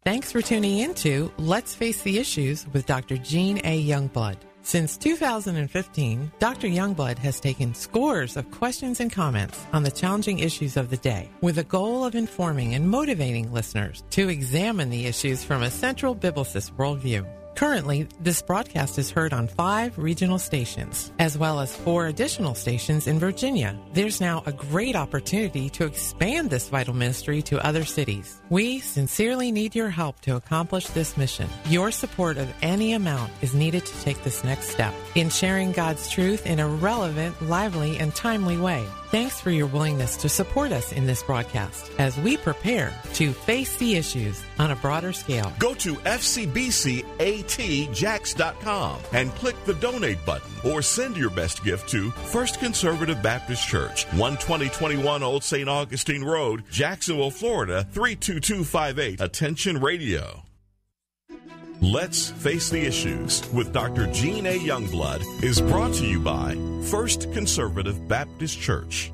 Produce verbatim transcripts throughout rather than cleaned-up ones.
Thanks for tuning in to Let's Face the Issues with Doctor Gene A. Youngblood. Since two thousand fifteen, Doctor Youngblood has taken scores of questions and comments on the challenging issues of the day with the goal of informing and motivating listeners to examine the issues from a central biblicist worldview. Currently, this broadcast is heard on five regional stations, as well as four additional stations in Virginia. There's now a great opportunity to expand this vital ministry to other cities. We sincerely need your help to accomplish this mission. Your support of any amount is needed to take this next step in sharing God's truth in a relevant, lively, and timely way. Thanks for your willingness to support us in this broadcast as we prepare to face the issues on a broader scale. Go to F C B C A T Jax dot com and click the donate button or send your best gift to First Conservative Baptist Church, one twenty twenty-one Old Saint Augustine Road, Jacksonville, Florida, three two two five eight. Attention Radio. Let's Face the Issues with Doctor Gene A. Youngblood is brought to you by First Conservative Baptist Church.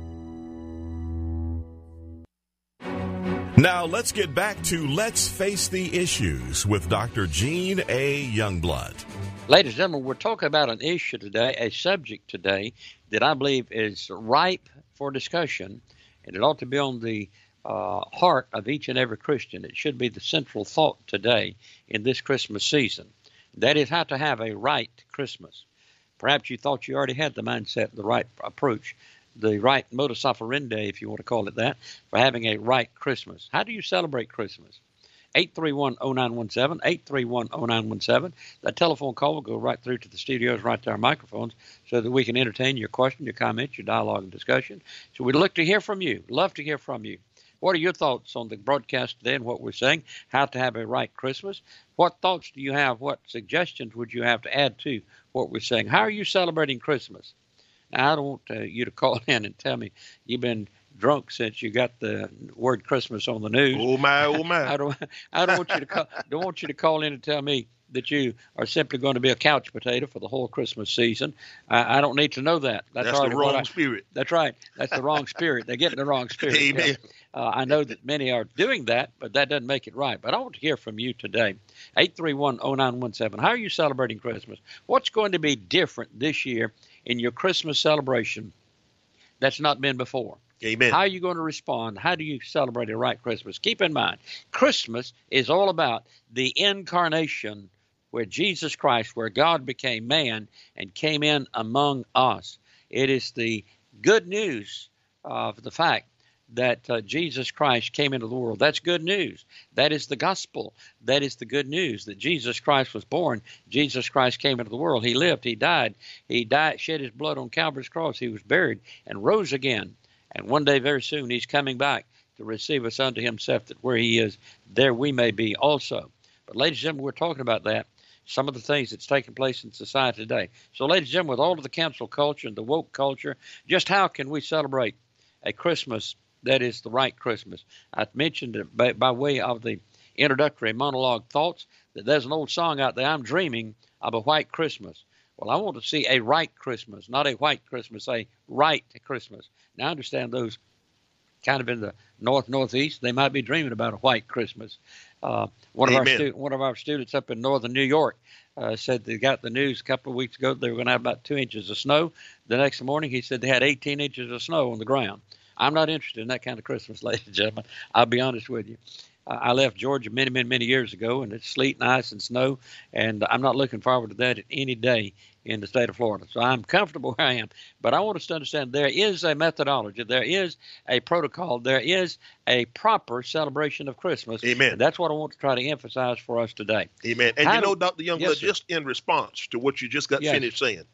Now let's get back to Let's Face the Issues with Doctor Gene A. Youngblood. Ladies and gentlemen, we're talking about an issue today, a subject today that I believe is ripe for discussion, and it ought to be on the Uh, heart of each and every Christian. It should be the central thought today in this Christmas season. That is how to have a right Christmas. Perhaps you thought you already had the mindset, the right approach, the right modus operandi, if you want to call it that, for having a right Christmas. How do you celebrate Christmas? eight three one, oh nine one seven, eight three one, oh nine one seven. That telephone call will go right through to the studios, right to our microphones, so that we can entertain your question, your comment, your dialogue, and discussion. So we'd look to hear from you. Love to hear from you. What are your thoughts on the broadcast today and what we're saying, how to have a right Christmas? What thoughts do you have? What suggestions would you have to add to what we're saying? How are you celebrating Christmas? Now, I don't want uh, you to call in and tell me you've been drunk since you got the word Christmas on the news. Oh, my, oh, my. I don't, I don't want you to call, don't want you to call in and tell me that you are simply going to be a couch potato for the whole Christmas season. I, I don't need to know that. That's, That's the wrong I, spirit. That's right. That's the wrong spirit. They're getting the wrong spirit. Amen. Yeah. Uh, I know that many are doing that, but that doesn't make it right. But I want to hear from you today. eight three one, oh nine one seven. How are you celebrating Christmas? What's going to be different this year in your Christmas celebration that's not been before? Amen. How are you going to respond? How do you celebrate a right Christmas? Keep in mind, Christmas is all about the incarnation, where Jesus Christ, where God became man and came in among us. It is the good news of the fact that uh, Jesus Christ came into the world. That's good news. That is the gospel. That is the good news, that Jesus Christ was born. Jesus Christ came into the world. He lived. He died. He died, shed his blood on Calvary's cross. He was buried and rose again. And one day very soon he's coming back to receive us unto himself, that where he is, there we may be also. But ladies and gentlemen, we're talking about that, some of the things that's taking place in society today. So ladies and gentlemen, with all of the cancel culture and the woke culture, just how can we celebrate a Christmas that is the right Christmas? I mentioned it by, by way of the introductory monologue thoughts, that there's an old song out there, I'm dreaming of a white Christmas. Well, I want to see a right Christmas, not a white Christmas, a right Christmas. Now, I understand those kind of in the north, northeast, they might be dreaming about a white Christmas. Uh, one of our stu- one of our students up in northern New York uh, said they got the news a couple of weeks ago they were going to have about two inches of snow. The next morning, he said they had eighteen inches of snow on the ground. I'm not interested in that kind of Christmas, ladies and gentlemen. I'll be honest with you. Uh, I left Georgia many, many, many years ago, and it's sleet and ice and snow, and I'm not looking forward to that any day in the state of Florida. So I'm comfortable where I am. But I want us to understand there is a methodology, there is a protocol, there is a proper celebration of Christmas. Amen. And that's what I want to try to emphasize for us today. Amen. And How you know, do, Doctor Youngblood, yes, just in response to what you just got yes. finished saying,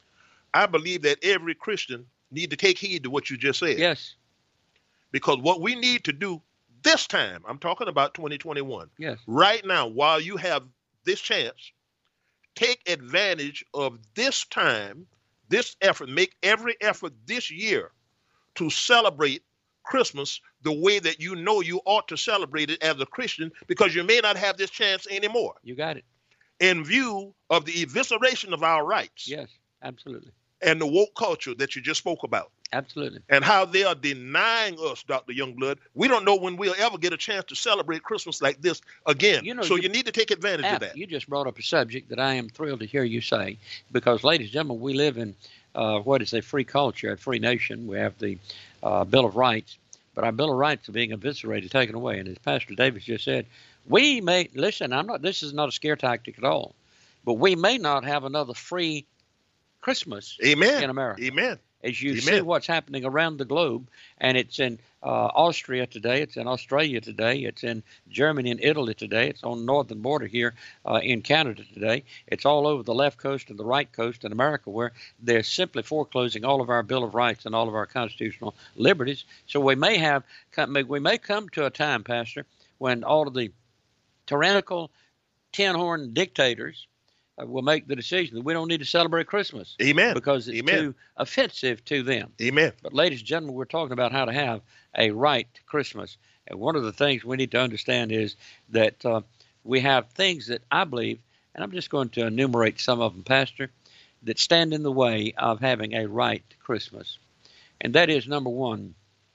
I believe that every Christian need to take heed to what you just said. Yes. Because what we need to do this time, I'm talking about twenty twenty-one, yes. right now, while you have this chance, take advantage of this time, this effort, make every effort this year to celebrate Christmas the way that you know you ought to celebrate it as a Christian, because you may not have this chance anymore. You got it. In view of the evisceration of our rights. Yes, absolutely. And the woke culture that you just spoke about. Absolutely. And how they are denying us, Doctor Youngblood. We don't know when we'll ever get a chance to celebrate Christmas like this again. You know, so you, you need to take advantage Al, of that. You just brought up a subject that I am thrilled to hear you say, because, ladies and gentlemen, we live in uh, what is a free culture, a free nation. We have the uh, Bill of Rights, but our Bill of Rights are being eviscerated, taken away. And as Pastor Davis just said, we may, listen, I'm not, this is not a scare tactic at all, but we may not have another free Christmas Amen. in America. Amen. As you Amen. see what's happening around the globe, and it's in uh, Austria today, it's in Australia today, it's in Germany and Italy today, it's on the northern border here uh, in Canada today, it's all over the left coast and the right coast in America, where they're simply foreclosing all of our Bill of Rights and all of our constitutional liberties. So we may have, we may come to a time, Pastor, when all of the tyrannical tin-horn dictators Uh, will make the decision that we don't need to celebrate Christmas. Amen. Because it's Amen. too offensive to them. Amen. But ladies and gentlemen, we're talking about how to have a right to Christmas. And one of the things we need to understand is that uh, we have things that I believe, and I'm just going to enumerate some of them, Pastor, that stand in the way of having a right to Christmas. And that is, number one,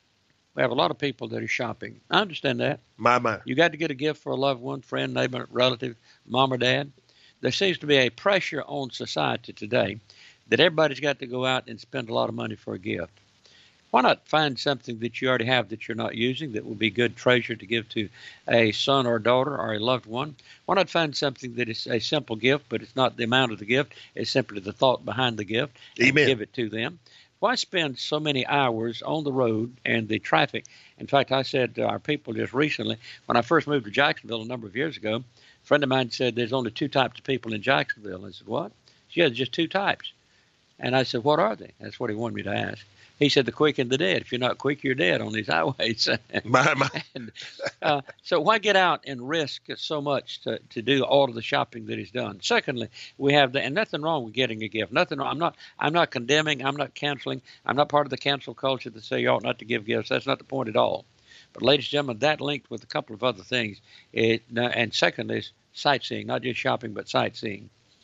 we have a lot of people that are shopping. I understand that. My, my. You got to get a gift for a loved one, friend, neighbor, relative, mom or dad. There seems to be a pressure on society today that everybody's got to go out and spend a lot of money for a gift. Why not find something that you already have that you're not using that will be good treasure to give to a son or daughter or a loved one? Why not find something that is a simple gift, but it's not the amount of the gift, it's simply the thought behind the gift, and Amen. give it to them? Why spend so many hours on the road and the traffic? In fact, I said to our people just recently, when I first moved to Jacksonville a number of years ago, a friend of mine said there's only two types of people in Jacksonville. I said, what? She said, just two types. And I said, what are they? That's what he wanted me to ask. He said, the quick and the dead. If you're not quick, you're dead on these highways. My, my. and, uh, so why get out and risk so much to, to do all of the shopping that is done? Secondly, we have the, and nothing wrong with getting a gift. Nothing wrong. I'm not, I'm not condemning. I'm not canceling. I'm not part of the cancel culture that say you ought not to give gifts. That's not the point at all. But ladies and gentlemen, that linked with a couple of other things. It, and secondly is sightseeing, not just shopping, but sightseeing.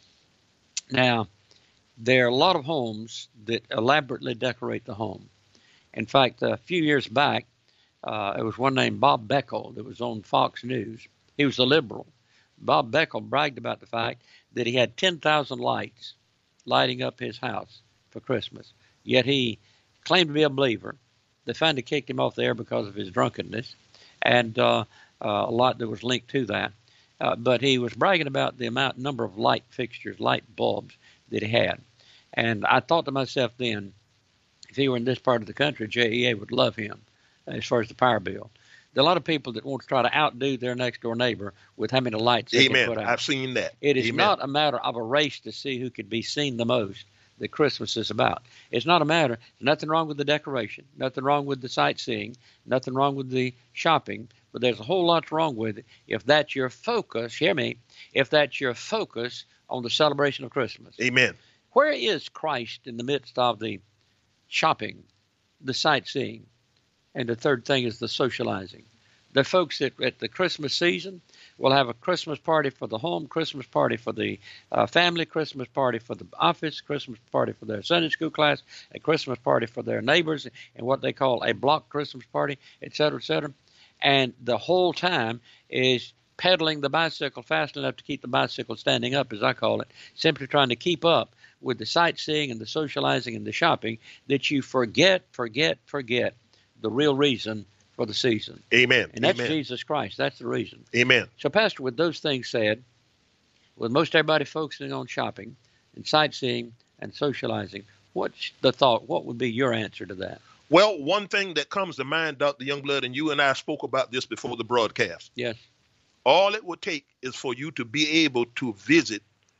Now, there are a lot of homes that elaborately decorate the home. In fact, a few years back, uh, there was one named Bob Beckel that was on Fox News. He was a liberal. Bob Beckel bragged about the fact that he had ten thousand lights lighting up his house for Christmas. Yet he claimed to be a believer. They finally kicked him off the air because of his drunkenness, and uh, uh, a lot that was linked to that. Uh, but he was bragging about the amount, number of light fixtures, light bulbs that he had. And I thought to myself then, if he were in this part of the country, J E A would love him as far as the power bill. There are a lot of people that want to try to outdo their next door neighbor with how many lights they Amen. can put out. I've seen that. It is Amen. not a matter of a race to see who could be seen the most that Christmas is about. It's not a matter, nothing wrong with the decoration, nothing wrong with the sightseeing, nothing wrong with the shopping, but there's a whole lot wrong with it if that's your focus, hear me, if that's your focus on the celebration of Christmas. Amen. Where is Christ in the midst of the shopping, the sightseeing, and the third thing is the socializing? The folks that at the Christmas season will have a Christmas party for the home, Christmas party for the uh, family, Christmas party for the office, Christmas party for their Sunday school class, a Christmas party for their neighbors, and what they call a block Christmas party, et cetera, et cetera. And the whole time is pedaling the bicycle fast enough to keep the bicycle standing up, as I call it, simply trying to keep up with the sightseeing and the socializing and the shopping, that you forget, forget, forget the real reason for the season. Amen. And that's Amen. Jesus Christ. That's the reason. Amen. So, Pastor, with those things said, with most everybody focusing on shopping and sightseeing and socializing, what's the thought? What would be your answer to that? Well, one thing that comes to mind, Doctor Youngblood, and you and I spoke about this before the broadcast. Yes. All it would take is for you to be able to visit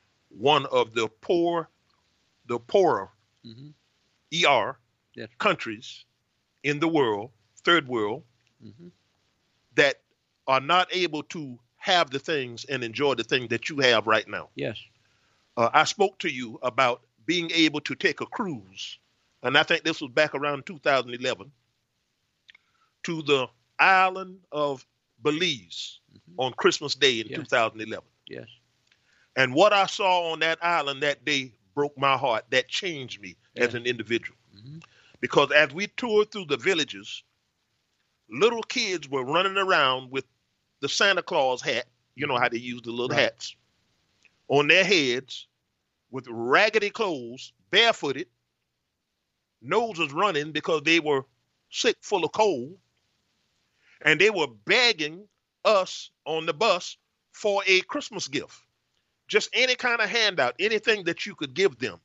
one of the poor, the poorer Mm-hmm. E R Yes. countries in the world, third world, Mm-hmm. that are not able to have the things and enjoy the thing that you have right now. Yes. Uh, I spoke to you about being able to take a cruise, and I think this was back around two thousand eleven, to the island of Belize Mm-hmm. on Christmas Day in Yes. two thousand eleven. Yes. And what I saw on that island that day broke my heart. That changed me Yeah. as an individual. Mm-hmm. Because as we toured through the villages, little kids were running around with the Santa Claus hat. You know how they use the little Right. hats on their heads with raggedy clothes, barefooted, noses running because they were sick, full of cold. And they were begging us on the bus for a Christmas gift. Just any kind of handout, anything that you could give them.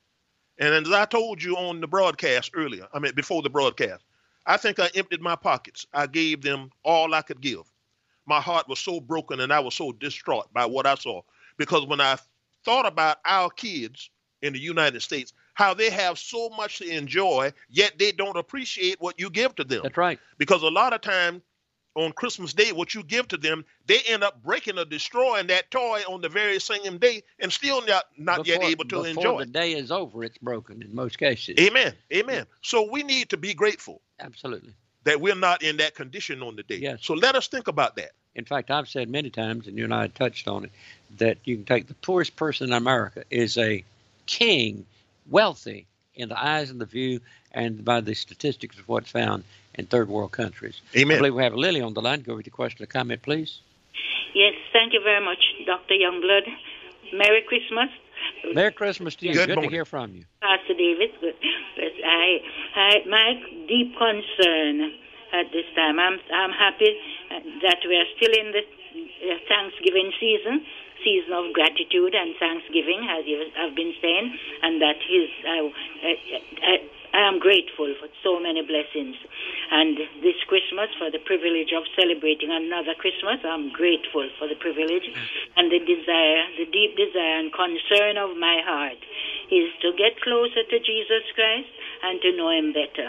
And as I told you on the broadcast earlier, I mean, before the broadcast, I think I emptied my pockets. I gave them all I could give. My heart was so broken and I was so distraught by what I saw. Because when I thought about our kids in the United States, how they have so much to enjoy, yet they don't appreciate what you give to them. That's right. Because a lot of time on Christmas Day, what you give to them, they end up breaking or destroying that toy on the very same day and still not, not Before, yet able to before enjoy the it. day is over, it's broken in most cases. Amen. Amen. So we need to be grateful Absolutely. that we're not in that condition on the day. Yes. So let us think about that. In fact, I've said many times, and you and I had touched on it, that you can take the poorest person in America is a king, wealthy in the eyes and the view and by the statistics of what's found in third world countries. Amen. I believe we have Lily on the line. Go with your question or comment, please. Yes, thank you very much, Doctor Youngblood. Merry Christmas. Merry Christmas to you. Good Good, morning. to hear from you. Pastor Davis. Good. But I, I, my deep concern at this time, I'm, I'm happy that we are still in the uh, Thanksgiving season, season of gratitude and thanksgiving, as you have been saying, and that his, uh, I, I, I am grateful for so many blessings. And this Christmas, for the privilege of celebrating another Christmas, I'm grateful for the privilege. And the desire, the deep desire and concern of my heart is to get closer to Jesus Christ and to know him better.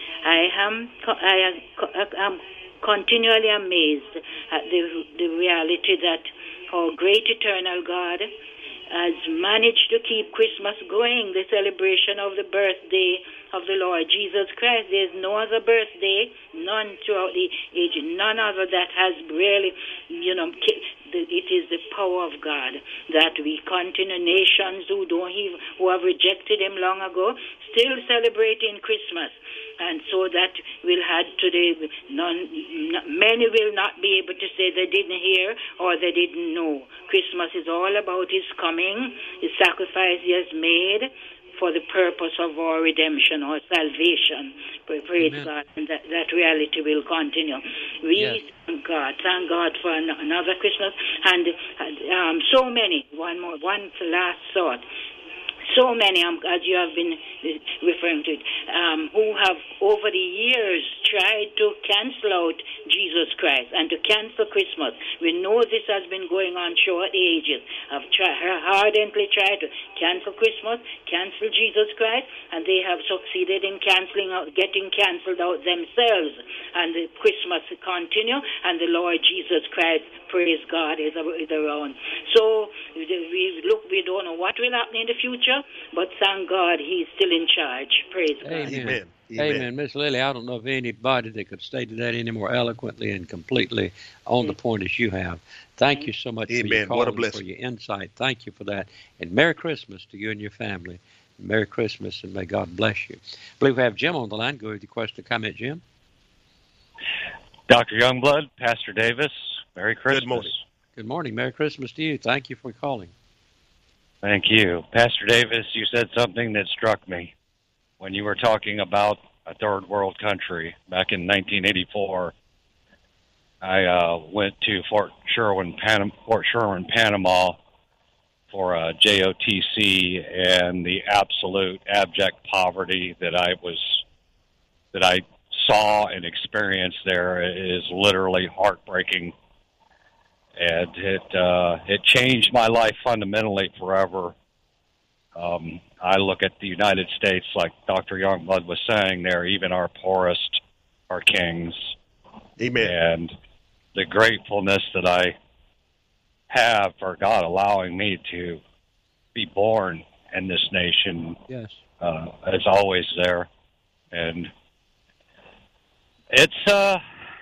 I am, I am continually amazed at the, the reality that our great eternal God has managed to keep Christmas going, the celebration of the birthday of the Lord Jesus Christ. There's no other birthday, none throughout the age, none other that has really, you know, it is the power of God that we continue, nations who don't even, who have rejected him long ago, still celebrating Christmas. And so that will add to the, none, many will not be able to say they didn't hear or they didn't know. Christmas is all about his coming, his sacrifice he has made for the purpose of our redemption or salvation. Praise Amen. God. And that, that reality will continue. We Yes. thank God. Thank God for an, another Christmas. And um, so many, one more, one last thought. So many, um, as you have been referring to, um, who have over the years tried to cancel out Jesus Christ and to cancel Christmas. We know this has been going on throughout the ages. Have tried, ardently tried to cancel Christmas, cancel Jesus Christ, and they have succeeded in canceling out, getting canceled out themselves. And the Christmas continue, and the Lord Jesus Christ, praise God, is, is around. So we look, we don't know what will happen in the future, but thank God he's still in charge. Praise God. Amen. Amen. Amen. Amen. Miss Lily, I don't know of anybody that could state that any more eloquently and completely on the point as you have. Thank you so much for your Amen. call What a and blessing. for your insight. Thank you for that. And Merry Christmas to you and your family. Merry Christmas, and may God bless you. I believe we have Jim on the line. Go with your question or comment, Jim. Doctor Youngblood, Pastor Davis, Merry Christmas. Good morning. Good morning. Merry Christmas to you. Thank you for calling. Thank you. Pastor Davis, you said something that struck me when you were talking about a third world country. Back in nineteen eighty-four, I uh, went to Fort Sherwin, Panama, Fort Sherwin, Panama for a J O T C, and the absolute abject poverty that I was that I saw and experienced there is literally heartbreaking. And it uh, it changed my life fundamentally forever. Um, I look at the United States, like Doctor Youngblood was saying there, even our poorest are kings. Amen. And the gratefulness that I have for God allowing me to be born in this nation Yes. uh, is always there. And it's... Uh,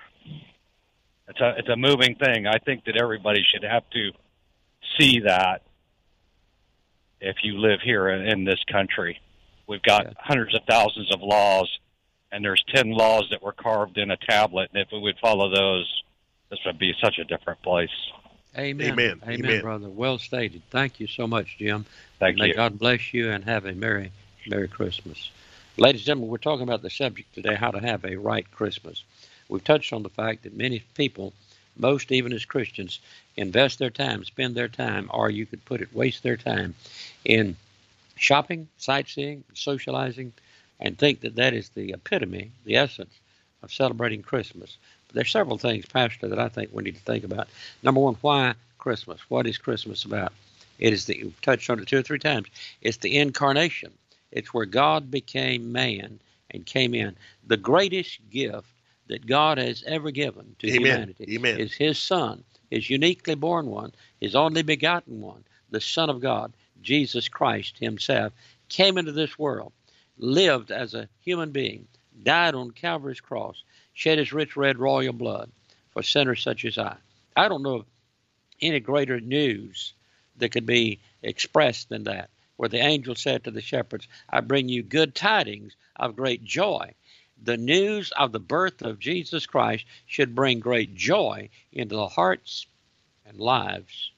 It's a it's a moving thing. I think that everybody should have to see that if you live here in, in this country, We've got Yeah. hundreds of thousands of laws, and there's ten laws that were carved in a tablet, and if we would follow those, this would be such a different place. Amen. Amen. Amen, Amen. brother. Well stated. Thank you so much, Jim. Thank May you. God bless you and have a Merry, Merry Christmas. Ladies and gentlemen, we're talking about the subject today, how to have a right Christmas. We've touched on the fact that many people, most even as Christians, invest their time, spend their time, or you could put it, waste their time in shopping, sightseeing, socializing, and think that that is the epitome, the essence of celebrating Christmas. But there's several things, Pastor, that I think we need to think about. Number one, why Christmas? What is Christmas about? It is the, we've touched on it two or three times, it's the incarnation. It's where God became man and came in. The greatest gift that God has ever given to Amen. humanity Amen. is his Son, his uniquely born one, his only begotten one, the Son of God, Jesus Christ himself, came into this world, lived as a human being, died on Calvary's cross, shed his rich red royal blood for sinners such as I. I don't know of any greater news that could be expressed than that, where the angel said to the shepherds, I bring you good tidings of great joy. The news of the birth of Jesus Christ should bring great joy into the hearts and lives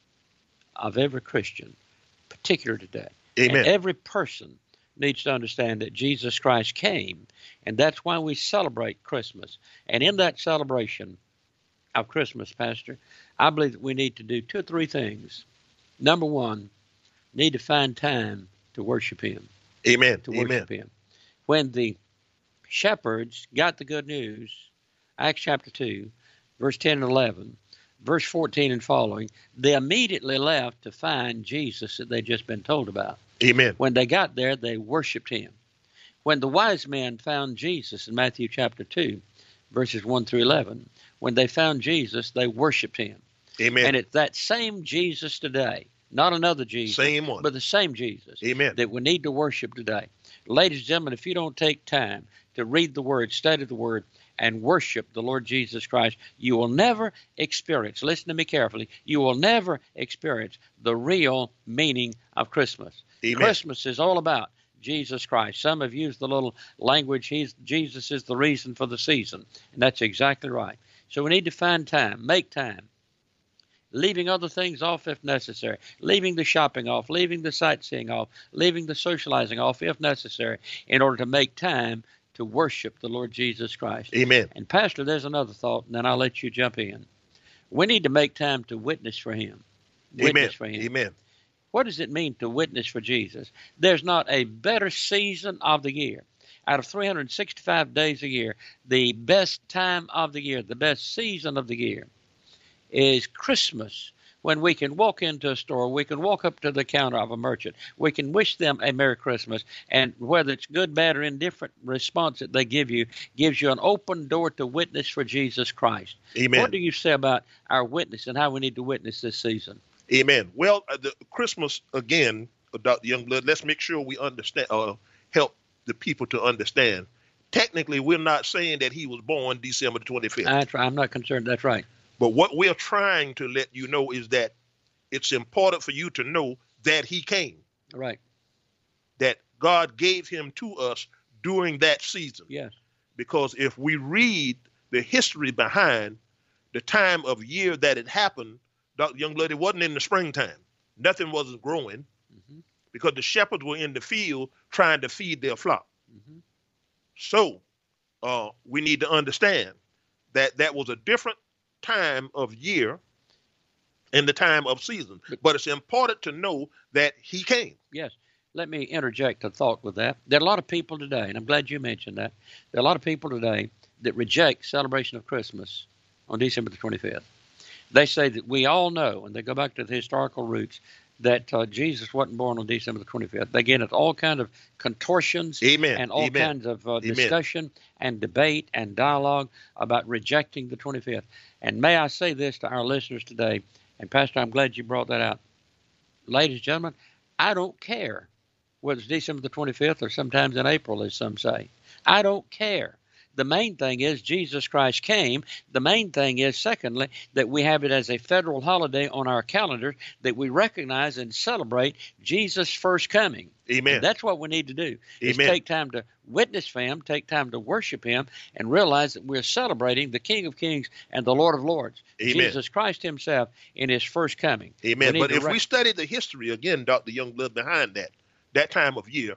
of every Christian, particularly today. Amen. And every person needs to understand that Jesus Christ came, and that's why we celebrate Christmas. And in that celebration of Christmas, Pastor, I believe that we need to do two or three things. Number one, need to find time to worship him. Amen. To Amen. worship him. When the shepherds got the good news, Acts chapter two, verse ten and eleven, verse fourteen and following, they immediately left to find Jesus that they'd just been told about. Amen. When they got there, they worshiped him. When the wise men found Jesus in Matthew chapter two, verses one through eleven, when they found Jesus, they worshiped him. Amen. And it's that same Jesus today, not another Jesus, Same one. but the same Jesus Amen. that we need to worship today. Ladies and gentlemen, if you don't take time to read the Word, study the Word, and worship the Lord Jesus Christ, you will never experience, listen to me carefully, you will never experience the real meaning of Christmas. Amen. Christmas is all about Jesus Christ. Some have used the little language, he's, Jesus is the reason for the season, and that's exactly right. So we need to find time, make time, leaving other things off if necessary, leaving the shopping off, leaving the sightseeing off, leaving the socializing off if necessary, in order to make time to worship the Lord Jesus Christ. Amen. And Pastor, there's another thought, and then I'll let you jump in. We need to make time to witness for him. Witness Amen. for him. Amen. What does it mean to witness for Jesus? There's not a better season of the year. Out of three hundred sixty-five days a year, the best time of the year, the best season of the year is Christmas, when we can walk into a store, we can walk up to the counter of a merchant, we can wish them a Merry Christmas, and whether it's good, bad, or indifferent response that they give you, gives you an open door to witness for Jesus Christ. Amen. What do you say about our witness and how we need to witness this season? Amen. Well, uh, the Christmas, again, uh, Doctor Youngblood, let's make sure we understand, uh, help the people to understand. Technically, we're not saying that he was born December the twenty-fifth. That's right. I'm not concerned. That's right. But what we're trying to let you know is that it's important for you to know that he came, Right. that God gave him to us during that season. Yes. Because if we read the history behind the time of year that it happened, Doctor Youngblood, it wasn't in the springtime. Nothing wasn't growing Mm-hmm. because the shepherds were in the field trying to feed their flock. Mm-hmm. So uh, we need to understand that that was a different time of year and the time of season. But it's important to know that he came. Yes. Let me interject a thought with that. There are a lot of people today, and I'm glad you mentioned that. There are a lot of people today that reject celebration of Christmas on December the twenty-fifth. They say that we all know, and they go back to the historical roots, that uh, Jesus wasn't born on December the twenty-fifth. They get into all kinds of contortions Amen. and all Amen. kinds of uh, Amen. discussion and debate and dialogue about rejecting the twenty-fifth. And may I say this to our listeners today, and Pastor, I'm glad you brought that out. Ladies and gentlemen, I don't care whether it's December the twenty-fifth or sometimes in April, as some say. I don't care. The main thing is Jesus Christ came. The main thing is, secondly, that we have it as a federal holiday on our calendar, that we recognize and celebrate Jesus' first coming. Amen. And that's what we need to do, is Amen. take time to witness for him, take time to worship him, and realize that we're celebrating the King of Kings and the Lord of Lords, Amen. Jesus Christ himself in his first coming. Amen. But if rec- we study the history, again, Doctor Youngblood, behind that, that time of year,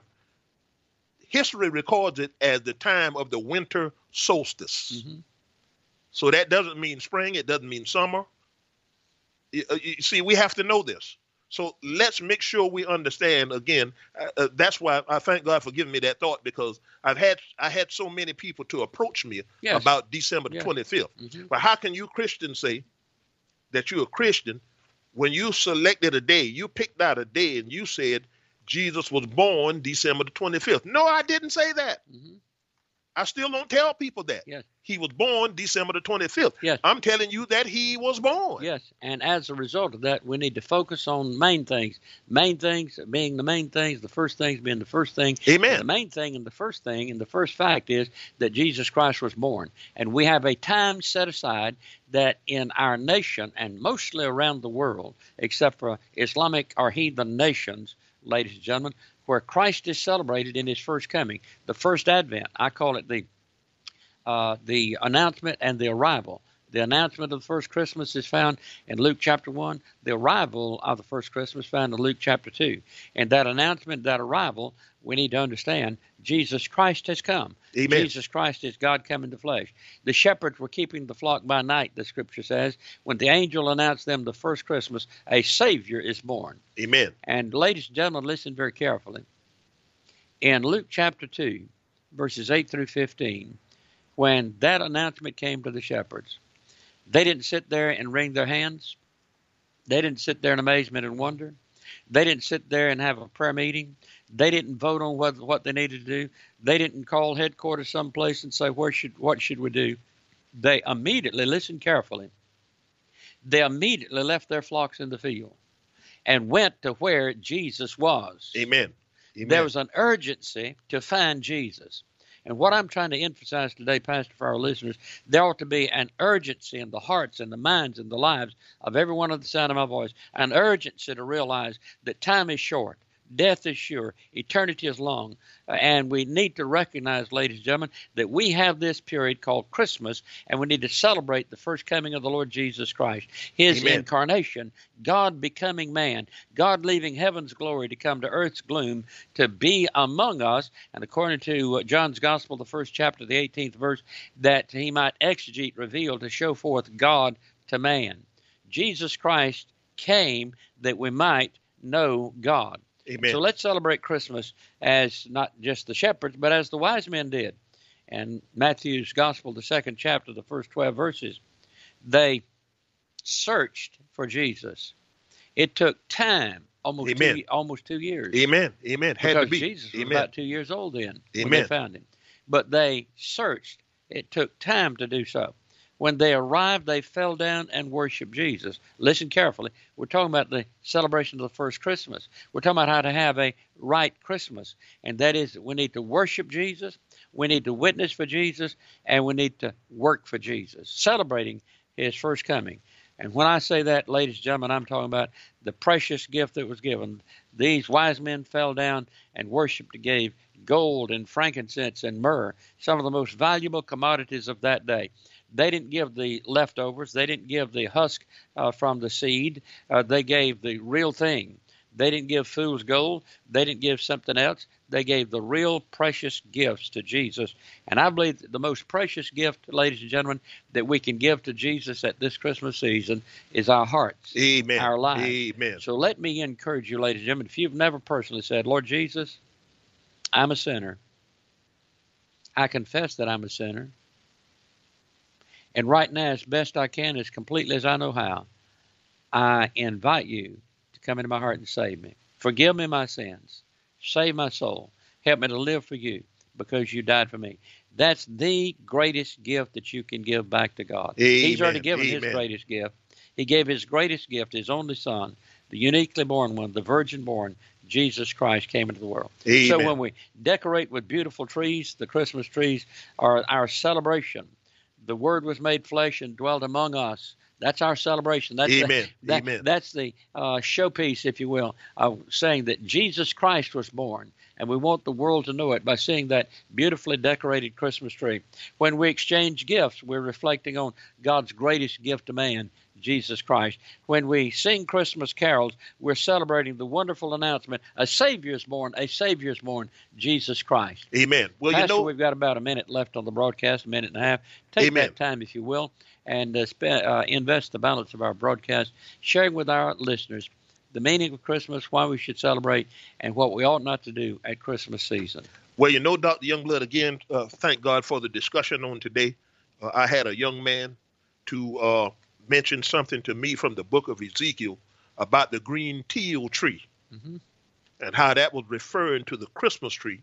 history records it as the time of the winter solstice. Mm-hmm. So that doesn't mean spring. It doesn't mean summer. You, you see, we have to know this. So let's make sure we understand. Again, uh, uh, that's why I thank God for giving me that thought, because I've had I had so many people to approach me Yes. about December the Yes. twenty-fifth. Mhm. But how can you Christians say that you're a Christian when you selected a day, you picked out a day and you said Jesus was born December the twenty-fifth? No, I didn't say that. Mhm. I still don't tell people that. Yes. He was born December the twenty-fifth. Yes. I'm telling you that he was born. Yes, and as a result of that, we need to focus on main things. Main things being the main things, the first things being the first thing. Amen. And the main thing and the first thing and the first fact is that Jesus Christ was born. And we have a time set aside that in our nation and mostly around the world, except for Islamic or heathen nations, ladies and gentlemen, where Christ is celebrated in his first coming, the first advent. I call it the uh, the announcement and the arrival. The announcement of the first Christmas is found in Luke chapter one. The arrival of the first Christmas found in Luke chapter two. And that announcement, that arrival, we need to understand Jesus Christ has come. Amen. Jesus Christ is God come in the flesh. The shepherds were keeping the flock by night, the scripture says, when the angel announced them the first Christmas, a Savior is born. Amen. And ladies and gentlemen, listen very carefully. In Luke chapter two, verses eight through fifteen, when that announcement came to the shepherds, they didn't sit there and wring their hands. They didn't sit there in amazement and wonder. They didn't sit there and have a prayer meeting. They didn't vote on what, what they needed to do. They didn't call headquarters someplace and say, Where should what should we do? They immediately, listen carefully, they immediately left their flocks in the field and went to where Jesus was. Amen. Amen. There was an urgency to find Jesus. And what I'm trying to emphasize today, Pastor, for our listeners, there ought to be an urgency in the hearts and the minds and the lives of everyone at the sound of my voice, an urgency to realize that time is short. Death is sure. Eternity is long. Uh, and we need to recognize, ladies and gentlemen, that we have this period called Christmas, and we need to celebrate the first coming of the Lord Jesus Christ, his Amen. incarnation, God becoming man, God leaving heaven's glory to come to earth's gloom to be among us. And according to uh, John's Gospel, the first chapter, the eighteenth verse, that he might exegete, reveal, to show forth God to man. Jesus Christ came that we might know God. Amen. So let's celebrate Christmas as not just the shepherds, but as the wise men did. And Matthew's Gospel, the second chapter, the first twelve verses, they searched for Jesus. It took time, almost Amen. two, almost two years. Amen. Amen. Had Because to be. Jesus was Amen. about two years old then when Amen. they found him. But they searched. It took time to do so. When they arrived, they fell down and worshiped Jesus. Listen carefully. We're talking about the celebration of the first Christmas. We're talking about how to have a right Christmas. And that is that we need to worship Jesus, we need to witness for Jesus, and we need to work for Jesus, celebrating his first coming. And when I say that, ladies and gentlemen, I'm talking about the precious gift that was given. These wise men fell down and worshiped and gave gold and frankincense and myrrh, some of the most valuable commodities of that day. They didn't give the leftovers. They didn't give the husk uh, from the seed. Uh, they gave the real thing. They didn't give fool's gold. They didn't give something else. They gave the real precious gifts to Jesus. And I believe that the most precious gift, ladies and gentlemen, that we can give to Jesus at this Christmas season is our hearts, Amen. our lives. Amen. So let me encourage you, ladies and gentlemen, if you've never personally said, Lord Jesus, I'm a sinner. I confess that I'm a sinner. And right now, as best I can, as completely as I know how, I invite you to come into my heart and save me. Forgive me my sins. Save my soul. Help me to live for you because you died for me. That's the greatest gift that you can give back to God. Amen. He's already given Amen. his greatest gift. He gave his greatest gift, his only son, the uniquely born one, the virgin born, Jesus Christ came into the world. Amen. So when we decorate with beautiful trees, the Christmas trees are our celebration. The Word was made flesh and dwelt among us. That's our celebration. That's Amen. The, that, Amen. That's the uh, showpiece, if you will, of saying that Jesus Christ was born. And we want the world to know it by seeing that beautifully decorated Christmas tree. When we exchange gifts, we're reflecting on God's greatest gift to man, Jesus Christ. When we sing Christmas carols, we're celebrating the wonderful announcement, a Savior is born, a Savior is born, Jesus Christ. Amen. Well, Pastor, you know, we've got about a minute left on the broadcast, a minute and a half. Take Amen. that time, if you will, and uh, spe- uh, invest the balance of our broadcast, sharing with our listeners the meaning of Christmas, why we should celebrate, and what we ought not to do at Christmas season. Well, you know, Doctor Youngblood, again, uh, thank God for the discussion on today. Uh, I had a young man to uh, mention something to me from the book of Ezekiel about the green teal tree, mm-hmm. and how that was referring to the Christmas tree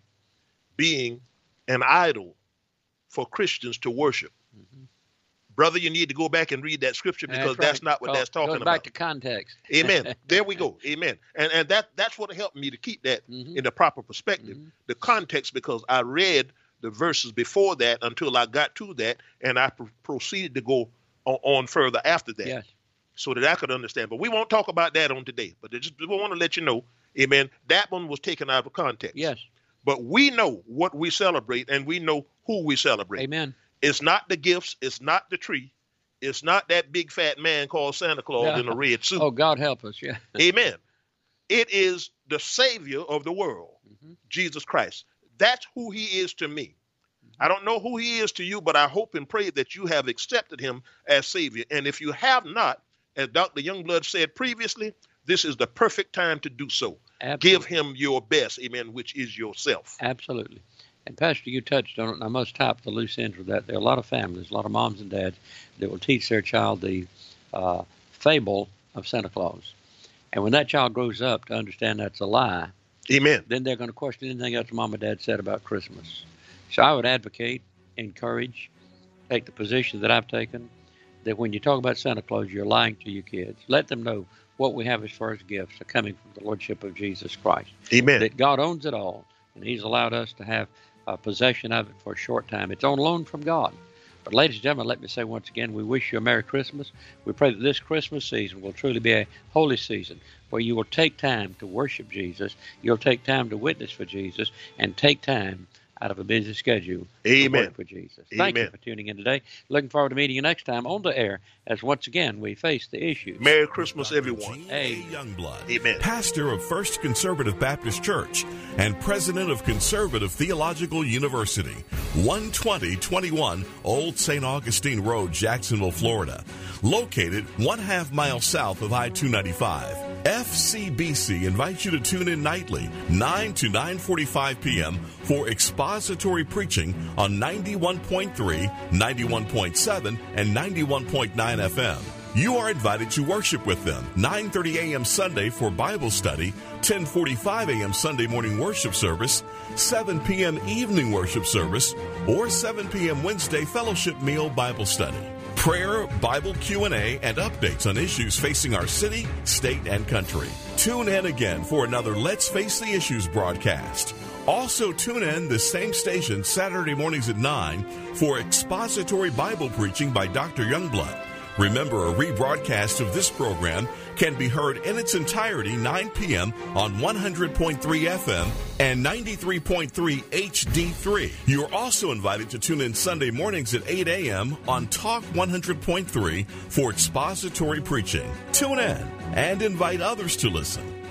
being an idol for Christians to worship. Mm-hmm. Brother, you need to go back and read that scripture, because that's, right. that's not what Call, that's talking goes about. Back to context. Amen. There we go. Amen. And and that that's what helped me to keep that mm-hmm. in the proper perspective, mm-hmm. the context, because I read the verses before that until I got to that, and I pr- proceeded to go on, on further after that, yes. so that I could understand. But we won't talk about that on today. But just we want to let you know, amen, that one was taken out of context. Yes. But we know what we celebrate, and we know who we celebrate. Amen. It's not the gifts. It's not the tree. It's not that big fat man called Santa Claus yeah. in a red suit. Oh, God help us. Yeah. Amen. It is the Savior of the world, mm-hmm. Jesus Christ. That's who he is to me. Mm-hmm. I don't know who he is to you, but I hope and pray that you have accepted him as Savior. And if you have not, as Doctor Youngblood said previously, this is the perfect time to do so. Absolutely. Give him your best, amen, which is yourself. Absolutely. And Pastor, you touched on it, and I must tie up the loose ends with that. There are a lot of families, a lot of moms and dads that will teach their child the uh, fable of Santa Claus. And when that child grows up to understand that's a lie, amen, then they're going to question anything else mom and dad said about Christmas. So I would advocate, encourage, take the position that I've taken, that when you talk about Santa Claus, you're lying to your kids. Let them know what we have as far as gifts are coming from the Lordship of Jesus Christ. Amen. That God owns it all, and he's allowed us to have Uh, possession of it for a short time. It's on loan from God. But ladies and gentlemen, let me say once again, we wish you a Merry Christmas. We pray that this Christmas season will truly be a holy season where you will take time to worship Jesus, you'll take time to witness for Jesus, and take time out of a busy schedule Amen. to work for Jesus. Thank Amen. you for tuning in today. Looking forward to meeting you next time on the air as once again we face the issues. Merry Christmas, everyone. Hey. Youngblood, Amen. pastor of First Conservative Baptist Church and president of Conservative Theological University, one twenty twenty-one Old Saint Augustine Road, Jacksonville, Florida, located one half mile south of I two ninety-five. F C B C invites you to tune in nightly, nine to nine forty-five p.m. for expository preaching on ninety-one point three, ninety-one point seven, and ninety-one point nine F M. You are invited to worship with them, nine thirty a.m. Sunday for Bible study, ten forty-five a.m. Sunday morning worship service, seven p.m. evening worship service, or seven p.m. Wednesday fellowship meal Bible study. Prayer, Bible Q and A, and updates on issues facing our city, state, and country. Tune in again for another Let's Face the Issues broadcast. Also tune in the same station Saturday mornings at nine for expository Bible preaching by Doctor Youngblood. Remember, a rebroadcast of this program can be heard in its entirety nine p.m. on one hundred point three F M and ninety-three point three H D three. You're also invited to tune in Sunday mornings at eight a.m. on Talk one hundred point three for expository preaching. Tune in and invite others to listen.